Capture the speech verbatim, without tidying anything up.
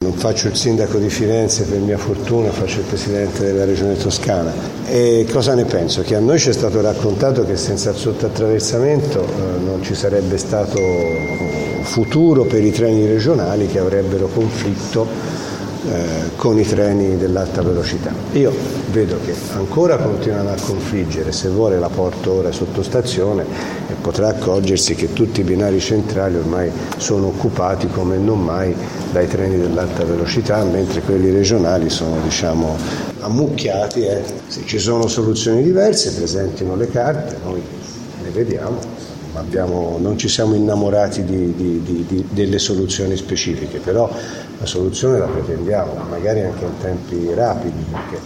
non faccio il sindaco di Firenze per mia fortuna, faccio il presidente della regione Toscana. E cosa ne penso? Che a noi ci è stato raccontato che senza il sottoattraversamento eh, non ci sarebbe stato futuro per i treni regionali, che avrebbero conflitto Eh, con i treni dell'alta velocità. Io vedo che ancora continuano a confliggere. Se vuole la porto ora sotto stazione e potrà accorgersi che tutti i binari centrali ormai sono occupati come non mai dai treni dell'alta velocità, mentre quelli regionali sono, diciamo, ammucchiati. Eh. Se ci sono soluzioni diverse, presentino le carte, noi le vediamo. Abbiamo, non ci siamo innamorati di, di, di, di, delle soluzioni specifiche, però la soluzione la pretendiamo, magari anche in tempi rapidi, perché